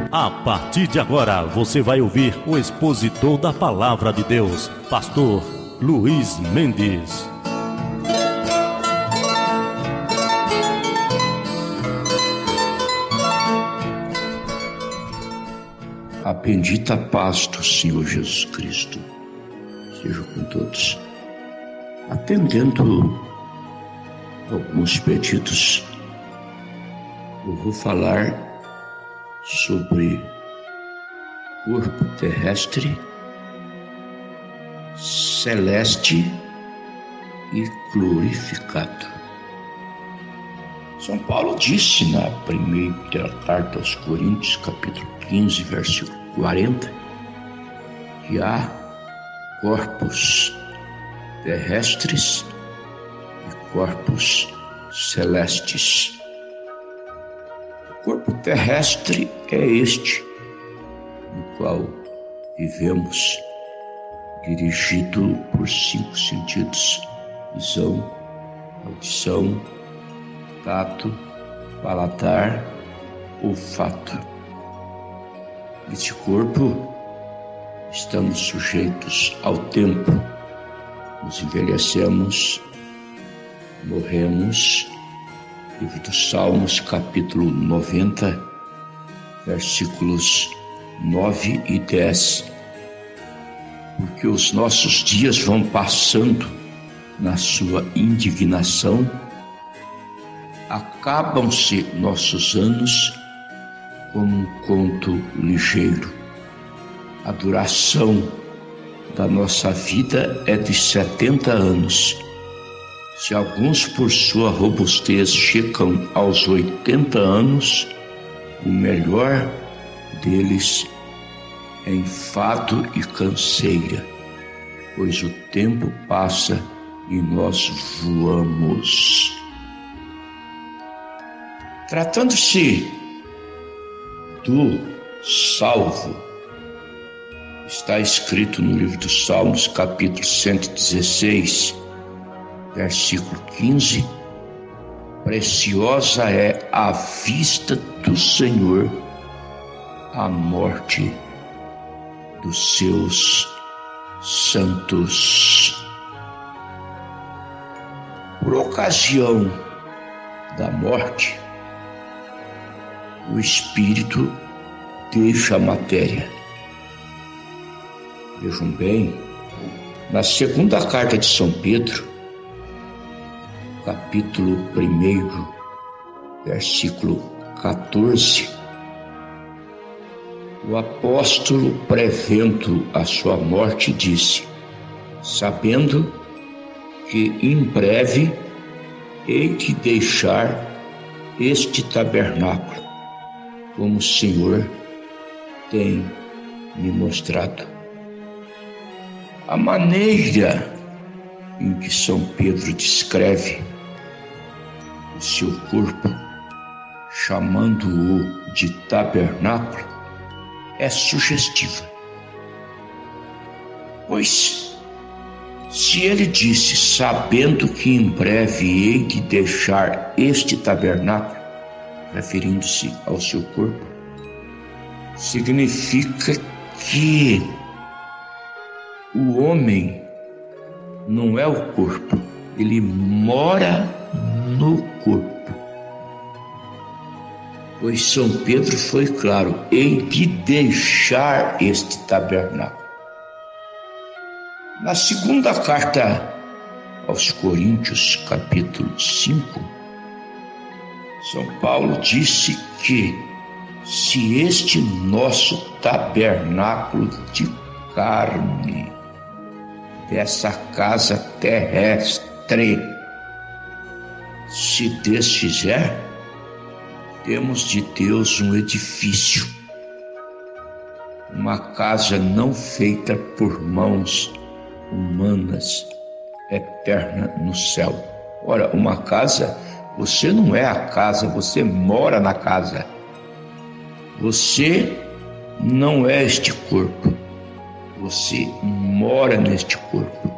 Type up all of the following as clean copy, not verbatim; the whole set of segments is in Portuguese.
A partir de agora, você vai ouvir o expositor da Palavra de Deus, Pastor Luiz Mendes. A bendita paz do Senhor Jesus Cristo seja com todos. Atendendo alguns pedidos, eu vou falar sobre corpo terrestre, celeste e glorificado. São Paulo disse na primeira carta aos Coríntios, capítulo 15, versículo 40, que há corpos terrestres e corpos celestes. O corpo terrestre é este, no qual vivemos, dirigido por 5 sentidos: visão, audição, tato, paladar, olfato. Neste corpo estamos sujeitos ao tempo, nos envelhecemos, morremos. Livro dos Salmos, capítulo 90, versículos 9 e 10. Porque os nossos dias vão passando na sua indignação, acabam-se nossos anos como um conto ligeiro. A duração da nossa vida é de 70 anos. Se alguns, por sua robustez, chegam aos 80 anos, o melhor deles é enfado e canseira, pois o tempo passa e nós voamos. Tratando-se do salvo, está escrito no livro dos Salmos, capítulo 116, versículo 15: preciosa é à vista do Senhor a morte dos seus santos. Por ocasião da morte, o espírito deixa a matéria. Vejam bem, na segunda carta de São Pedro, capítulo 1, versículo 14, o apóstolo, prevendo a sua morte, disse: sabendo que em breve hei de deixar este tabernáculo, como o Senhor tem me mostrado. A maneira em que São Pedro descreve o seu corpo, chamando-o de tabernáculo, é sugestiva. Pois, se ele disse, sabendo que em breve hei de deixar este tabernáculo, referindo-se ao seu corpo, significa que o homem não é o corpo, ele mora no corpo. Pois São Pedro foi claro: hei de deixar este tabernáculo. Na segunda carta aos Coríntios, capítulo 5, São Paulo disse que se este nosso tabernáculo de carne, dessa casa terrestre, se desfizer, temos de Deus um edifício, uma casa não feita por mãos humanas, eterna no céu. Ora, uma casa, você não é a casa, você mora na casa. Você não é este corpo, você mora neste corpo.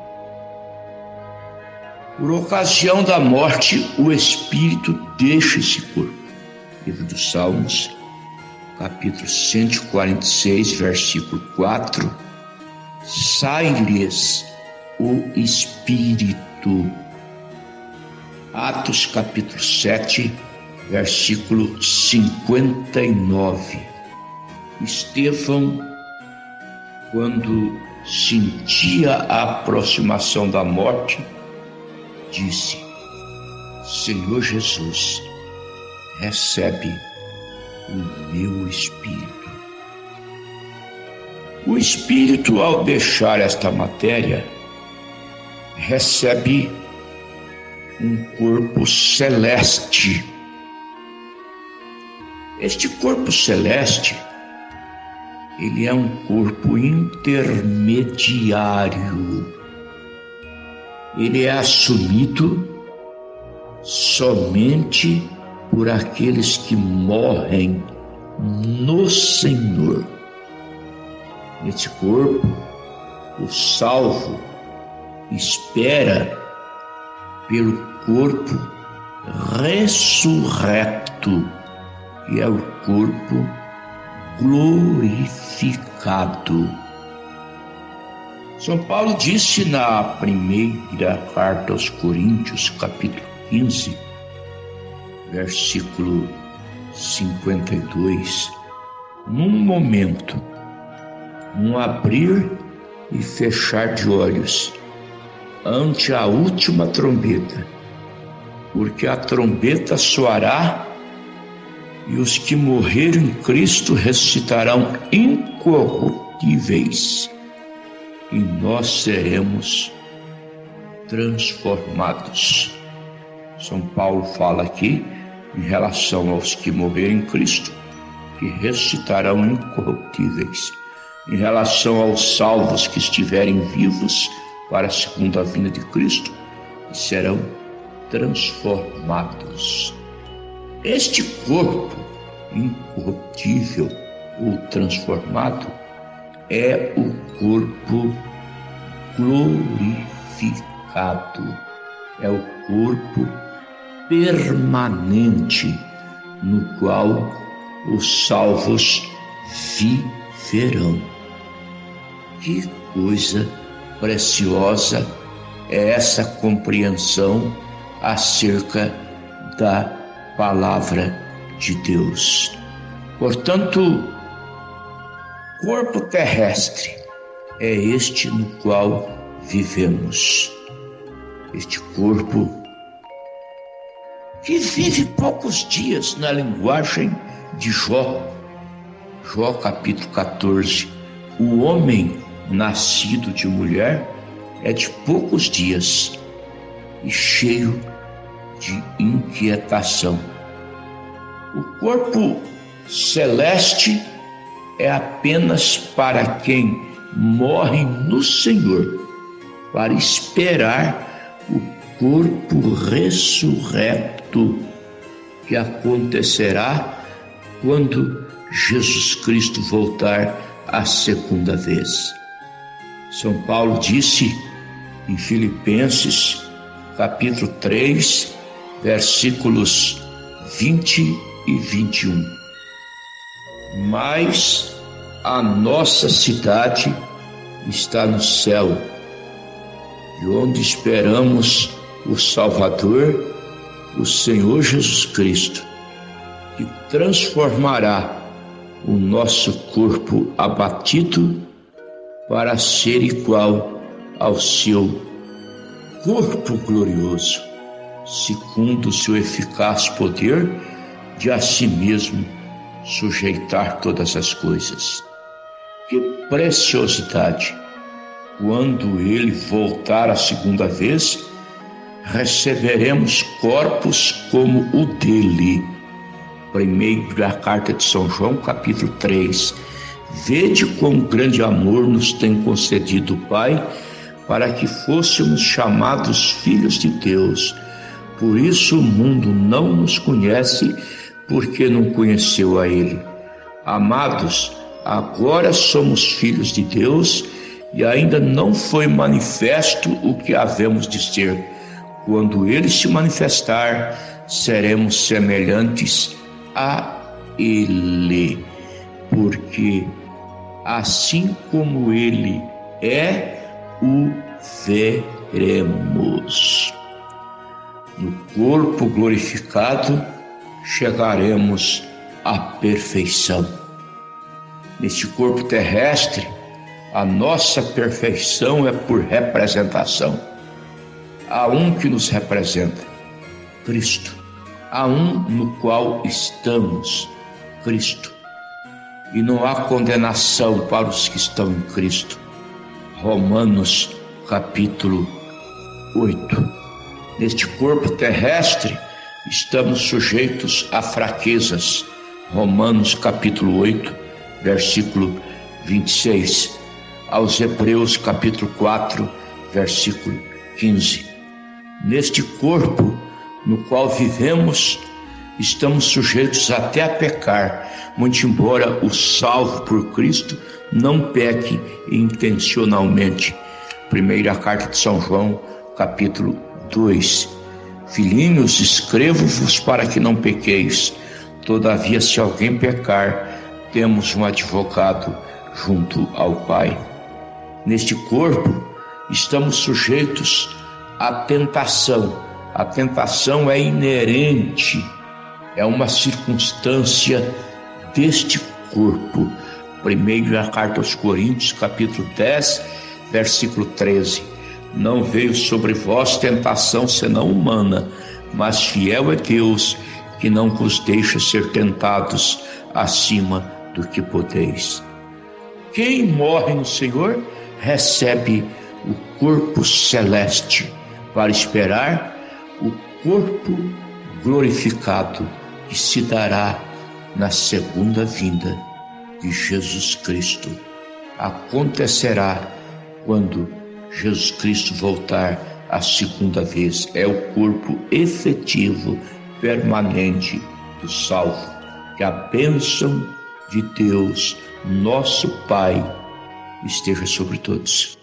Por ocasião da morte, o espírito deixa esse corpo. Livro dos Salmos, capítulo 146, versículo 4, sai-lhes o Espírito. Atos capítulo 7, versículo 59. Estevão, quando sentia a aproximação da morte, disse: Senhor Jesus, recebe o meu espírito. O espírito, ao deixar esta matéria, recebe um corpo celeste. Este corpo celeste, ele é um corpo intermediário. Ele é assumido somente por aqueles que morrem no Senhor. Nesse corpo, o salvo espera pelo corpo ressurreto, que é o corpo glorificado. São Paulo disse na primeira carta aos Coríntios, capítulo 15, versículo 52, num momento, num abrir e fechar de olhos, ante a última trombeta, porque a trombeta soará e os que morreram em Cristo ressuscitarão incorruptíveis e nós seremos transformados. São Paulo fala aqui em relação aos que morreram em Cristo, que ressuscitarão incorruptíveis, em relação aos salvos que estiverem vivos para a segunda vinda de Cristo, e serão transformados. Este corpo incorruptível ou transformado é o corpo glorificado, é o corpo permanente no qual os salvos viverão. Que coisa preciosa é essa compreensão acerca da palavra de Deus. Portanto, corpo terrestre é este no qual vivemos. Este corpo que vive poucos dias, na linguagem de Jó. Jó capítulo 14. O homem nascido de mulher é de poucos dias e cheio de inquietação. O corpo celeste é apenas para quem morre no Senhor, para esperar o corpo ressurreto que acontecerá quando Jesus Cristo voltar a segunda vez. São Paulo disse em Filipenses capítulo 3, versículos 20 e 21. Mas a nossa cidade está no céu, de onde esperamos o Salvador, o Senhor Jesus Cristo, que transformará o nosso corpo abatido para ser igual ao seu corpo glorioso, segundo o seu eficaz poder de a si mesmo sujeitar todas as coisas. Que preciosidade! Quando ele voltar a segunda vez, receberemos corpos como o dele. Primeira carta de São João, capítulo 3. Vede quão grande amor nos tem concedido o Pai, para que fôssemos chamados filhos de Deus. Por isso o mundo não nos conhece, porque não conheceu a Ele. Amados, agora somos filhos de Deus e ainda não foi manifesto o que havemos de ser. Quando Ele se manifestar, seremos semelhantes a Ele, porque assim como Ele é, o veremos. No corpo glorificado chegaremos à perfeição. Neste corpo terrestre, a nossa perfeição é por representação. Há um que nos representa, Cristo. Há um no qual estamos, Cristo. E não há condenação para os que estão em Cristo. Romanos capítulo 8. Neste corpo terrestre, estamos sujeitos a fraquezas. Romanos capítulo 8, versículo 26. Aos Hebreus capítulo 4, versículo 15. Neste corpo no qual vivemos, estamos sujeitos até a pecar, muito embora o salvo por Cristo não peque intencionalmente. Primeira carta de São João, capítulo 2. Filhinhos, escrevo-vos para que não pequeis. Todavia, se alguém pecar, temos um advogado junto ao Pai. Neste corpo, estamos sujeitos à tentação. A tentação é inerente, é uma circunstância deste corpo. Primeira carta aos Coríntios, capítulo 10, versículo 13. Não veio sobre vós tentação senão humana, mas fiel é Deus, que não vos deixa ser tentados acima do que podeis. Quem morre no Senhor recebe o corpo celeste para esperar o corpo glorificado que se dará na segunda vinda de Jesus Cristo. Acontecerá quando Jesus Cristo voltar a segunda vez. É o corpo efetivo, permanente do salvo. Que a bênção de Deus, nosso Pai, esteja sobre todos.